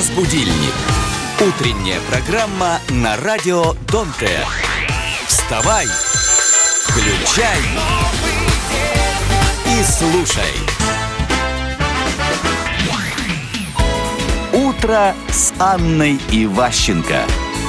Разбудильник. Утренняя программа на радио Донте. Вставай, включай и слушай. Утро с Анной Иващенко.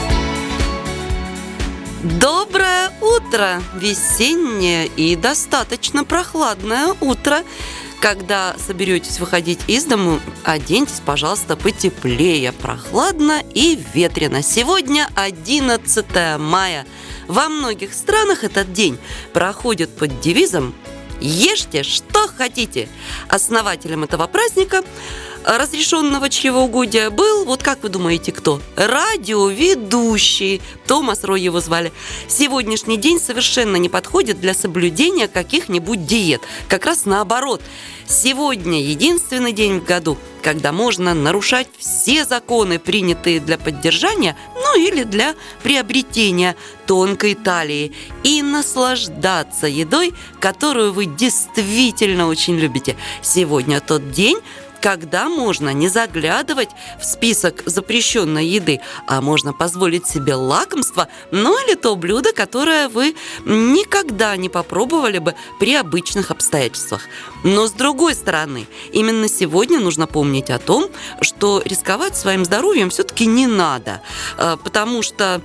Доброе утро! Весеннее и достаточно прохладное утро. Когда соберетесь выходить из дому, оденьтесь, пожалуйста, потеплее. Прохладно и ветрено. Сегодня 11 мая. Во многих странах этот день проходит под девизом «Ешьте, что хотите». Основателем этого праздника, разрешенного чревоугодия, был, вот как вы думаете, кто? Радиоведущий. Томас Рой его звали. Сегодняшний день совершенно не подходит для соблюдения каких-нибудь диет. Как раз наоборот. Сегодня единственный день в году, когда можно нарушать все законы, принятые для поддержания, или для приобретения тонкой талии, и наслаждаться едой, которую вы действительно очень любите. Сегодня тот день, когда можно не заглядывать в список запрещенной еды, а можно позволить себе лакомство, или то блюдо, которое вы никогда не попробовали бы при обычных обстоятельствах. Но с другой стороны, именно сегодня нужно помнить о том, что рисковать своим здоровьем все-таки не надо, потому что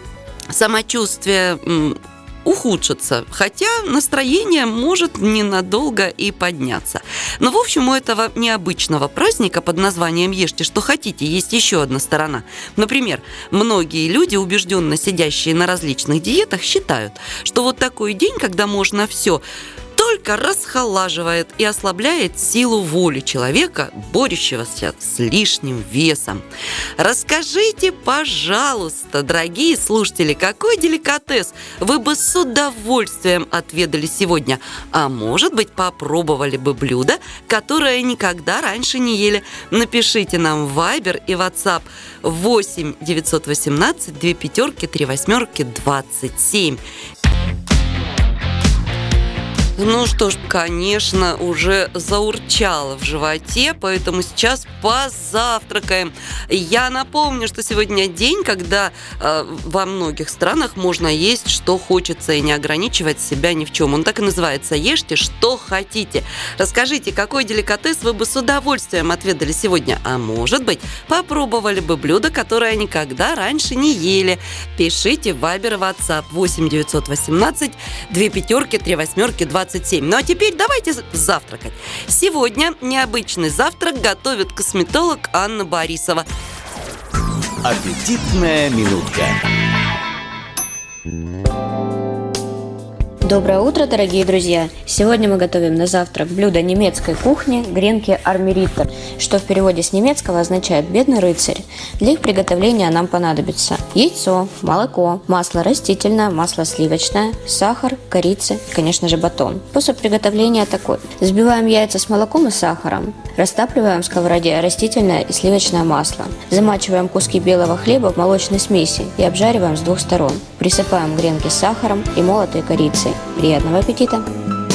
самочувствие ухудшится, хотя настроение может ненадолго и подняться. Но, в общем, у этого необычного праздника под названием «Ешьте, что хотите» есть еще одна сторона. Например, многие люди, убежденно сидящие на различных диетах, считают, что вот такой день, когда можно все, только расхолаживает и ослабляет силу воли человека, борющегося с лишним весом. Расскажите, пожалуйста, дорогие слушатели, какой деликатес вы бы с удовольствием отведали сегодня? А может быть, попробовали бы блюдо, которое никогда раньше не ели? Напишите нам в Viber и WhatsApp 8 918 2 5 3 8 27. Ну что ж, конечно, уже заурчало в животе, поэтому сейчас позавтракаем. Я напомню, что сегодня день, когда во многих странах можно есть, что хочется, и не ограничивать себя ни в чем. Он так и называется «Ешьте, что хотите». Расскажите, какой деликатес вы бы с удовольствием отведали сегодня? А может быть, попробовали бы блюдо, которое никогда раньше не ели? Пишите в Viber и WhatsApp 8 918 2 5 3 8 27. Ну а теперь давайте завтракать. Сегодня необычный завтрак готовит косметолог Анна Борисова. Аппетитная минутка. Доброе утро, дорогие друзья! Сегодня мы готовим на завтрак блюдо немецкой кухни гренки армириттер, что в переводе с немецкого означает «бедный рыцарь». Для их приготовления нам понадобится яйцо, молоко, масло растительное, масло сливочное, сахар, корица и, конечно же, батон. Способ приготовления такой. Взбиваем яйца с молоком и сахаром, растапливаем в сковороде растительное и сливочное масло, замачиваем куски белого хлеба в молочной смеси и обжариваем с двух сторон. Присыпаем гренки сахаром и молотой корицей. Приятного аппетита!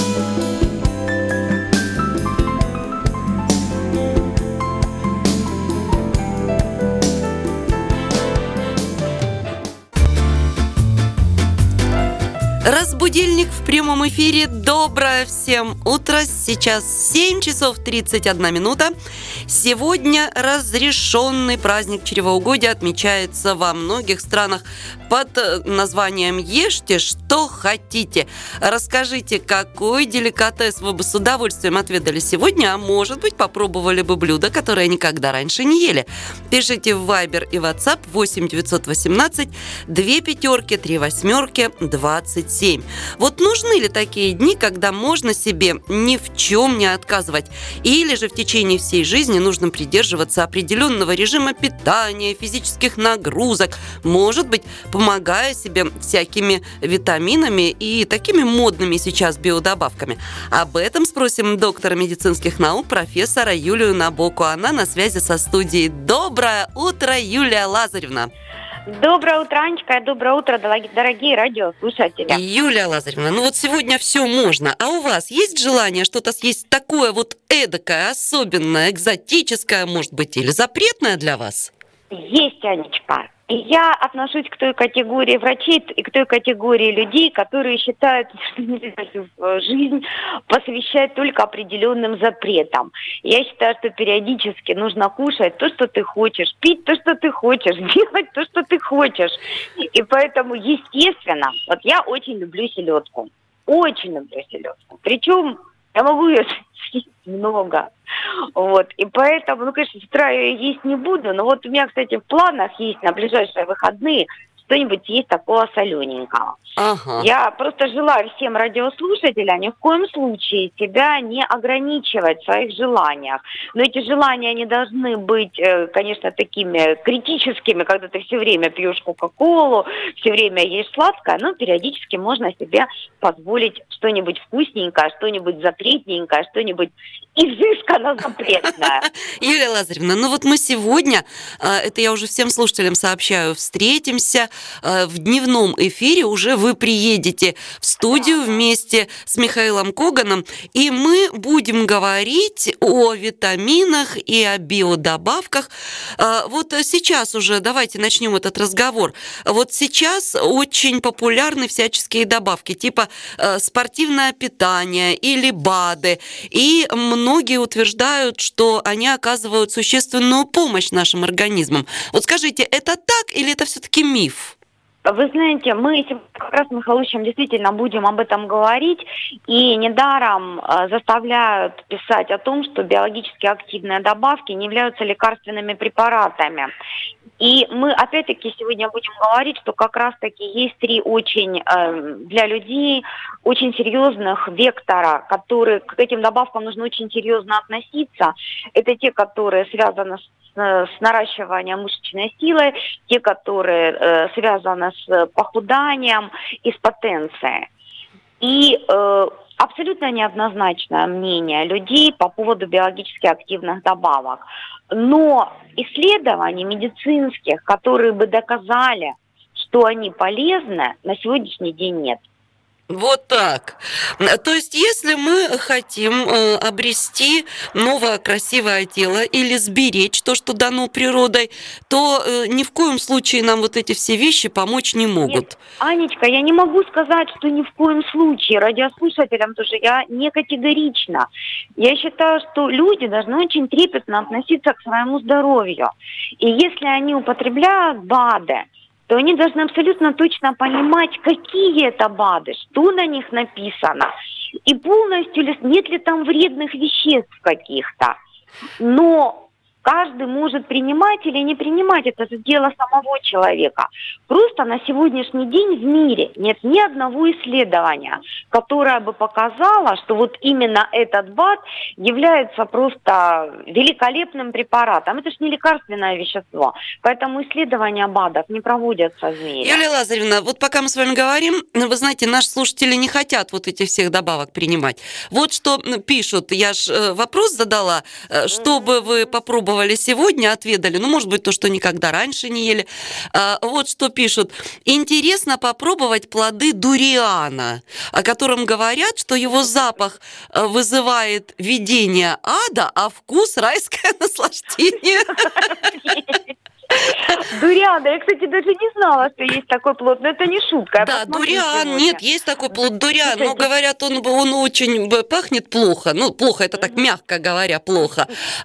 Разбудильник в прямом эфире. Доброе всем утро. Сейчас 7 часов 31 минута. Сегодня разрешенный праздник чревоугодия отмечается во многих странах под названием «Ешьте, что хотите». Расскажите, какой деликатес вы бы с удовольствием отведали сегодня, а может быть, попробовали бы блюдо, которое никогда раньше не ели. Пишите в Viber и WhatsApp 8 918 2 5 3 8 27. Вот нужны ли такие дни, когда можно себе ни в чем не отказывать? Или же в течение всей жизни нужно придерживаться определенного режима питания, физических нагрузок, может быть, помогая себе всякими витаминами и такими модными сейчас биодобавками? Об этом спросим доктора медицинских наук, профессора Юлию Набоку. Она на связи со студией. Доброе утро, Юлия Лазаревна! Доброе утро, Анечка, доброе утро, дорогие радиослушатели. Юлия Лазаревна, ну вот сегодня все можно, а у вас есть желание что-то съесть такое вот эдакое, особенное, экзотическое, может быть, или запретное для вас? Есть, Анечка. И я отношусь к той категории врачей и к той категории людей, которые считают, что нельзя жизнь посвящать только определенным запретам. Я считаю, что периодически нужно кушать то, что ты хочешь, пить то, что ты хочешь, делать то, что ты хочешь. И поэтому, естественно, вот я очень люблю селедку. Очень люблю селедку. Причем я могу ее съесть много. Вот. И поэтому, ну, конечно, с утра я ее есть не буду, но вот у меня, кстати, в планах есть на ближайшие выходные что-нибудь есть такого солененького. Ага. Я просто желаю всем радиослушателям ни в коем случае себя не ограничивать в своих желаниях. Но эти желания не должны быть, конечно, такими критическими, когда ты все время пьешь кока-колу, все время ешь сладкое, но периодически можно себе позволить что-нибудь вкусненькое, что-нибудь запретненькое, что-нибудь изысканно запретное. Юлия Лазаревна, ну вот мы сегодня, это я уже всем слушателям сообщаю, встретимся в дневном эфире, уже вы приедете в студию вместе с Михаилом Коганом, и мы будем говорить о витаминах и о биодобавках. Вот сейчас уже давайте начнем этот разговор. Вот сейчас очень популярны всяческие добавки, типа спортивное питание или БАДы, и многие утверждают, что они оказывают существенную помощь нашим организмам. Вот скажите, это так или это все-таки миф? Вы знаете, мы как раз с Михалычем действительно будем об этом говорить, и недаром заставляют писать о том, что биологически активные добавки не являются лекарственными препаратами. И мы опять-таки сегодня будем говорить, что как раз-таки есть три очень для людей очень серьезных вектора, которые к этим добавкам нужно очень серьезно относиться. Это те, которые связаны с наращиванием мышечной силы, те, которые связаны с похуданием и с потенцией. И абсолютно неоднозначное мнение людей по поводу биологически активных добавок. Но исследований медицинских, которые бы доказали, что они полезны, на сегодняшний день нет. Вот так. То есть, если мы хотим обрести новое красивое тело или сберечь то, что дано природой, то ни в коем случае нам вот эти все вещи помочь не могут. Нет, Анечка, я не могу сказать, что ни в коем случае. Радиослушателям тоже я не категорична. Я считаю, что люди должны очень трепетно относиться к своему здоровью. И если они употребляют БАДы, то они должны абсолютно точно понимать, какие это БАДы, что на них написано, и полностью нет ли там вредных веществ каких-то. Но каждый может принимать или не принимать, это же дело самого человека. Просто на сегодняшний день в мире нет ни одного исследования, которое бы показало, что вот именно этот БАД является просто великолепным препаратом. Это же не лекарственное вещество, поэтому исследования БАДов не проводятся в мире. Юлия Лазаревна, вот пока мы с вами говорим, вы знаете, наши слушатели не хотят вот этих всех добавок принимать. Вот что пишут, я ж вопрос задала, чтобы вы попробовали сегодня, отведали, ну, может быть, то, что никогда раньше не ели. Вот что пишут. Интересно попробовать плоды дуриана, о котором говорят, что его запах вызывает видение ада, а вкус райское наслаждение. Дуриан, я, кстати, даже не знала, что есть такой плод, но это не шутка. Да, дуриан, нет, есть такой плод дуриан, но говорят, он очень пахнет плохо, ну, плохо, это так мягко говоря, плохо.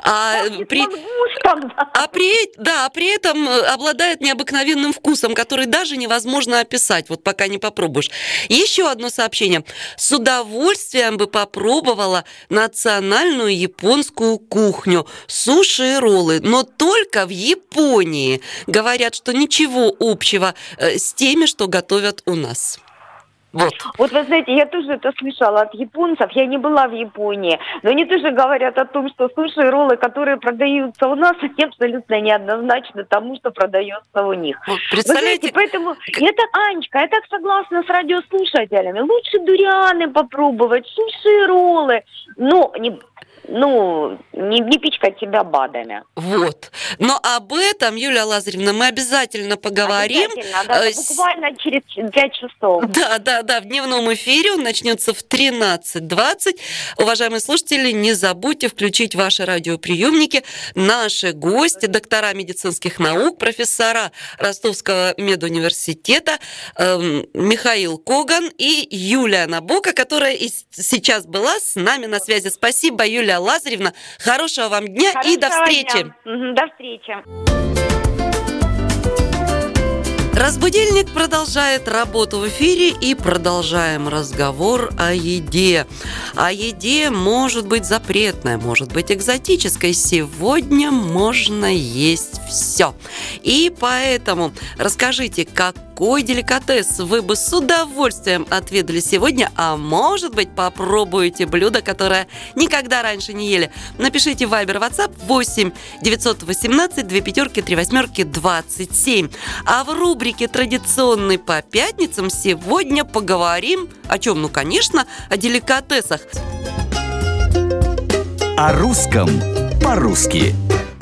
При этом обладает необыкновенным вкусом, который даже невозможно описать, вот пока не попробуешь. Еще одно сообщение. С удовольствием бы попробовала национальную японскую кухню, суши и роллы, но только в Японии. Говорят, что ничего общего с теми, что готовят у нас. Вот вы знаете, я тоже это слышала от японцев, я не была в Японии, но они тоже говорят о том, что суши и роллы, которые продаются у нас, они абсолютно неоднозначны тому, что продается у них. Вот, представляете? Вы знаете, поэтому я так, Анечка, я так согласна с радиослушателями, лучше дурианы попробовать, суши и роллы, но не... не пичкать себя БАДами. Вот. Но об этом, Юлия Лазаревна, мы обязательно поговорим. Обязательно, да, буквально через 5 часов. Да, в дневном эфире он начнется в 13:20. Уважаемые слушатели, не забудьте включить ваши радиоприемники. Наши гости, доктора медицинских наук, профессора Ростовского медуниверситета Михаил Коган и Юлия Набока, которая сейчас была с нами на связи. Спасибо, Юлия Лазаревна. Хорошего вам дня и до встречи. До встречи. Разбудильник продолжает работу в эфире, и продолжаем разговор о еде. О еде может быть запретной, может быть экзотической. Сегодня можно есть все. И поэтому расскажите, какой деликатес вы бы с удовольствием отведали сегодня, а может быть попробуете блюдо, которое никогда раньше не ели. Напишите в Viber, WhatsApp 8 918 25 38 27. А в рубрике «Традиционный по пятницам» сегодня поговорим о чем? Ну, конечно, о деликатесах. О русском по-русски.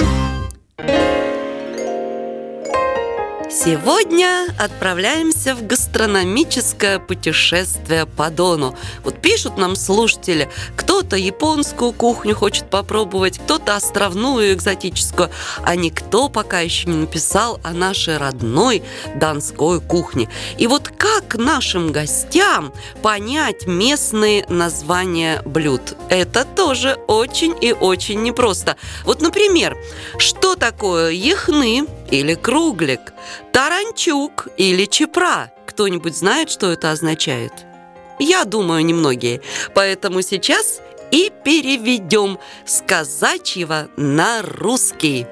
Сегодня отправляемся в гастрономическое путешествие по Дону. Вот пишут нам слушатели, кто-то японскую кухню хочет попробовать, кто-то островную экзотическую, а никто пока еще не написал о нашей родной донской кухне. И вот как нашим гостям понять местные названия блюд? Это тоже очень и очень непросто. Вот, например, что такое яхны или круглик, таранчук или чепра? Кто-нибудь знает, что это означает? Я думаю, немногие. Поэтому сейчас и переведем с казачьего на русский.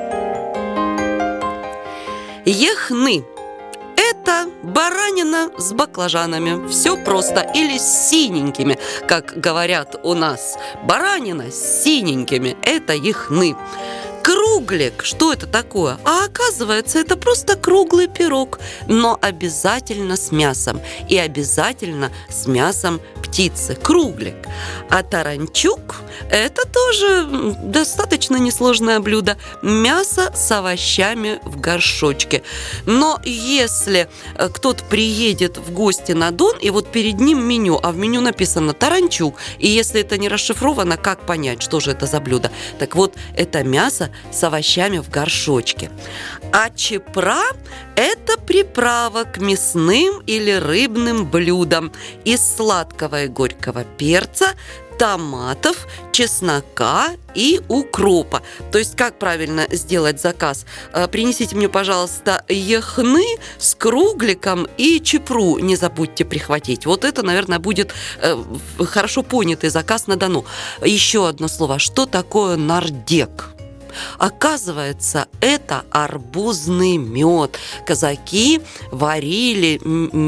Яхны – это баранина с баклажанами. Все просто. Или с синенькими, как говорят у нас. Баранина с синенькими – это яхны. Круглик, что это такое? А оказывается, это просто круглый пирог, но обязательно с мясом. И обязательно с мясом птицы. Круглик. А таранчук – это тоже достаточно несложное блюдо. Мясо с овощами в горшочке. Но если кто-то приедет в гости на Дон, и вот перед ним меню, а в меню написано таранчук, и если это не расшифровано, как понять, что же это за блюдо? Так вот, это мясо с овощами в горшочке. А чепра – это приправа к мясным или рыбным блюдам из сладкого и горького перца, томатов, чеснока и укропа. То есть, как правильно сделать заказ? Принесите мне, пожалуйста, яхны с кругликом и чепру не забудьте прихватить. Вот это, наверное, будет хорошо понятый заказ на Дону. Еще одно слово. Что такое нардек? Оказывается, это арбузный мед. Казаки варили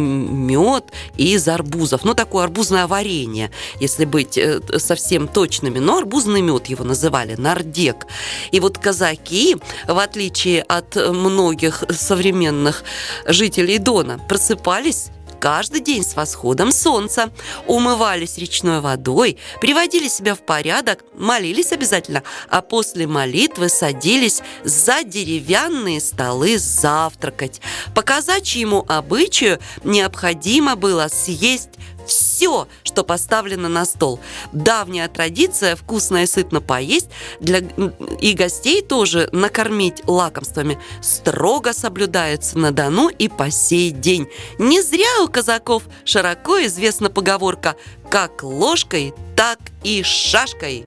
мед из арбузов. Ну, такое арбузное варенье, если быть совсем точными. Но арбузный мед его называли, нардек. И вот казаки, в отличие от многих современных жителей Дона, просыпались каждый день с восходом солнца, умывались речной водой, приводили себя в порядок, молились обязательно, а после молитвы садились за деревянные столы завтракать. По казачьему обычаю необходимо было съесть все, что поставлено на стол. Давняя традиция вкусно и сытно поесть и гостей тоже накормить лакомствами строго соблюдается на Дону и по сей день. Не зря у казаков широко известна поговорка «как ложкой, так и шашкой».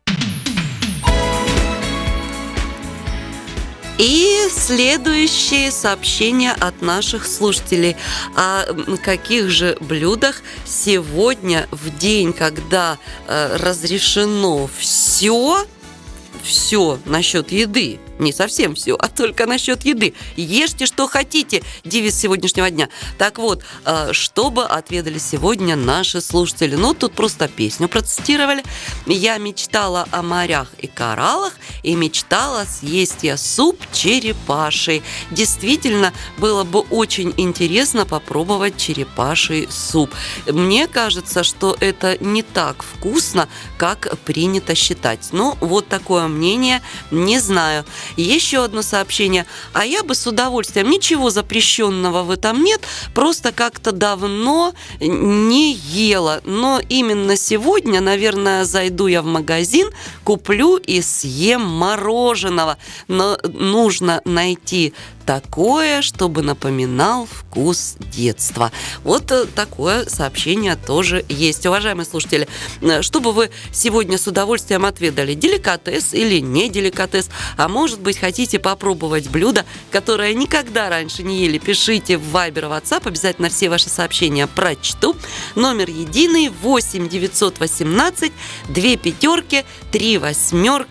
И следующее сообщение от наших слушателей. О каких же блюдах сегодня, в день, когда разрешено все насчет еды, не совсем все, а только насчет еды. Ешьте, что хотите, девиз сегодняшнего дня. Так вот, что бы отведали сегодня наши слушатели? Ну, тут просто песню процитировали. Я мечтала о морях и кораллах, и мечтала съесть я суп черепаший. Действительно, было бы очень интересно попробовать черепаший суп. Мне кажется, что это не так вкусно, как принято считать. Ну, вот такое мнение, не знаю. Еще одно сообщение. А я бы с удовольствием, ничего запрещенного в этом нет, просто как-то давно не ела. Но именно сегодня, наверное, зайду я в магазин, куплю и съем мороженого. Но нужно найти такое, чтобы напоминал вкус детства. Вот такое сообщение тоже есть. Уважаемые слушатели, что бы вы сегодня с удовольствием отведали? Деликатес или не деликатес? А может быть, хотите попробовать блюдо, которое никогда раньше не ели? Пишите в Viber, WhatsApp. Обязательно все ваши сообщения прочту. Номер единый 8 918 2 5 3 8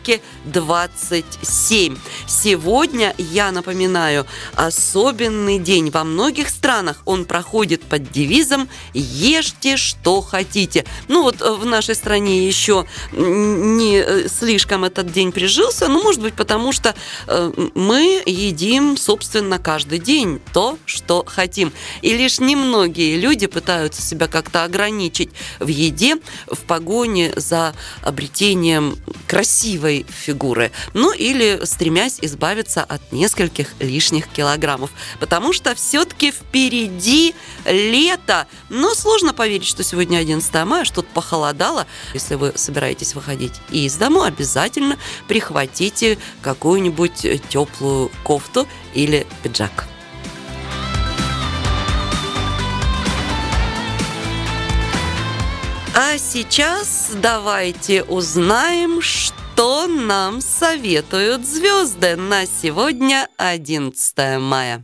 27. Сегодня, я напоминаю, особенный день. Во многих странах он проходит под девизом «Ешьте, что хотите». Ну вот в нашей стране еще не слишком этот день прижился, но может быть потому, что мы едим, собственно, каждый день то, что хотим. И лишь немногие люди пытаются себя как-то ограничить в еде в погоне за обретением красивой фигуры. Ну или стремясь избавиться от нескольких лишних килограммов. Потому что все-таки впереди лето. Но сложно поверить, что сегодня 11 мая, что-то похолодало. Если вы собираетесь выходить из дома, обязательно прихватите какую-нибудь теплую кофту или пиджак. А сейчас давайте узнаем, что нам советуют звезды на сегодня, 11 мая.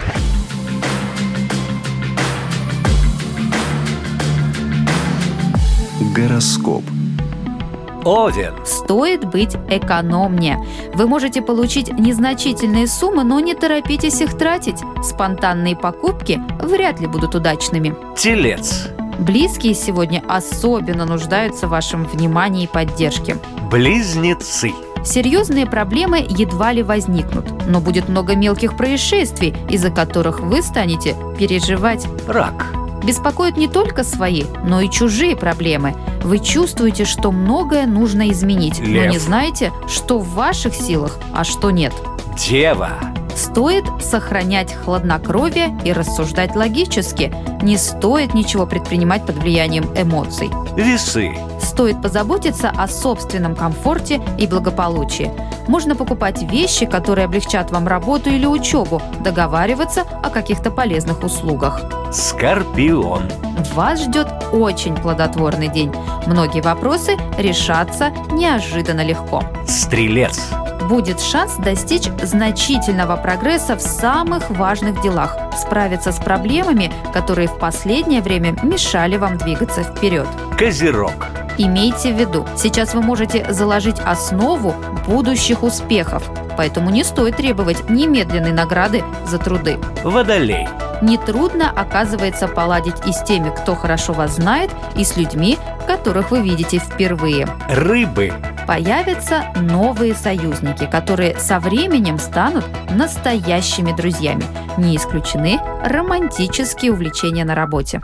Гороскоп. Овен. Стоит быть экономнее. Вы можете получить незначительные суммы, но не торопитесь их тратить. Спонтанные покупки вряд ли будут удачными. Телец. Близкие сегодня особенно нуждаются в вашем внимании и поддержке. Близнецы. Серьезные проблемы едва ли возникнут, но будет много мелких происшествий, из-за которых вы станете переживать. Рак. Беспокоят не только свои, но и чужие проблемы. Вы чувствуете, что многое нужно изменить, но Лев. не знаете, что в ваших силах, а что нет. Дева. Стоит сохранять хладнокровие и рассуждать логически. Не стоит ничего предпринимать под влиянием эмоций. Весы. Стоит позаботиться о собственном комфорте и благополучии. Можно покупать вещи, которые облегчат вам работу или учебу, договариваться о каких-то полезных услугах. Скорпион. Вас ждет очень плодотворный день. Многие вопросы решатся неожиданно легко. Стрелец. Будет шанс достичь значительного прогресса в самых важных делах, справиться с проблемами, которые в последнее время мешали вам двигаться вперед. Козерог. Имейте в виду, сейчас вы можете заложить основу будущих успехов, поэтому не стоит требовать немедленной награды за труды. Водолей. Нетрудно, оказывается, поладить и с теми, кто хорошо вас знает, и с людьми, которых вы видите впервые. Рыбы. Появятся новые союзники, которые со временем станут настоящими друзьями. Не исключены романтические увлечения на работе.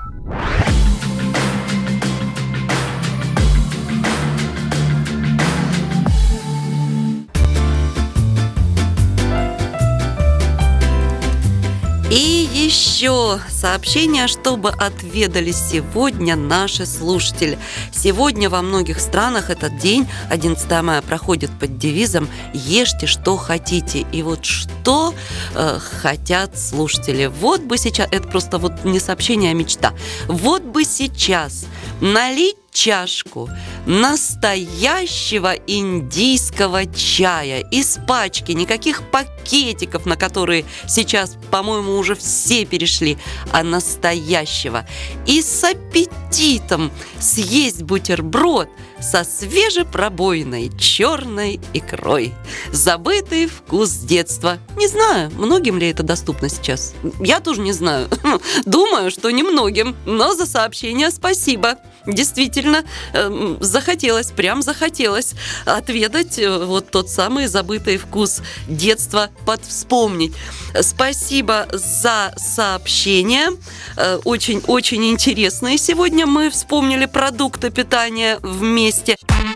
И еще сообщение, чтобы отведали сегодня наши слушатели. Сегодня во многих странах этот день, 11 мая, проходит под девизом «Ешьте, что хотите». И вот что хотят слушатели. Вот бы сейчас, это просто вот не сообщение, а мечта. Вот бы сейчас налить чашку настоящего индийского чая из пачки, никаких пакетиков, на которые сейчас, по-моему, уже все перешли, а настоящего. И с аппетитом съесть бутерброд со свежепробойной черной икрой. Забытый вкус детства. Не знаю, многим ли это доступно сейчас. Я тоже не знаю. Думаю, что немногим, но за сообщение спасибо. Действительно, захотелось отведать вот тот самый забытый вкус детства, подвспомнить. Спасибо за сообщение. Очень-очень интересные. Сегодня мы вспомнили продукты питания вместе.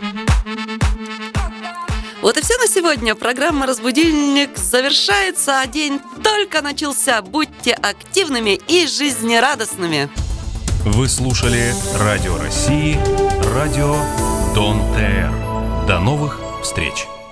Вот и все на сегодня. Программа «Разбудильник» завершается, а день только начался. Будьте активными и жизнерадостными. Вы слушали Радио России, радио Дон ТР. До новых встреч!